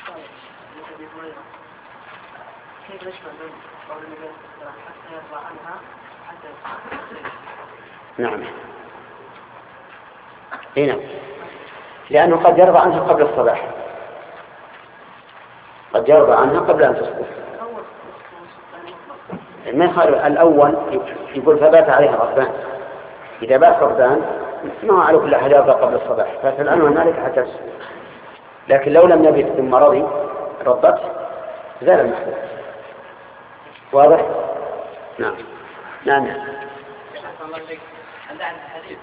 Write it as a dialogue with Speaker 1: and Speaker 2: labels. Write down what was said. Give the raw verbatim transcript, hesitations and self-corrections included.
Speaker 1: كيف نشمل من قول النبي حتى يرضى عنها حتى
Speaker 2: نعم هنا لأنه قد يرضى عنها قبل الصباح، قد يرضى عنها قبل أن تصبح. ما يخالف الأول يقول فبات عليها غضبان، إذا بات غضبان ما على كل أحد يرضى قبل الصباح فتلعنها مالك حتى تصبح. لكن لو لم يبت ثم رضي رضت زال المحذور. واضح؟ نعم نعم.
Speaker 3: الله عليك. عند الحديث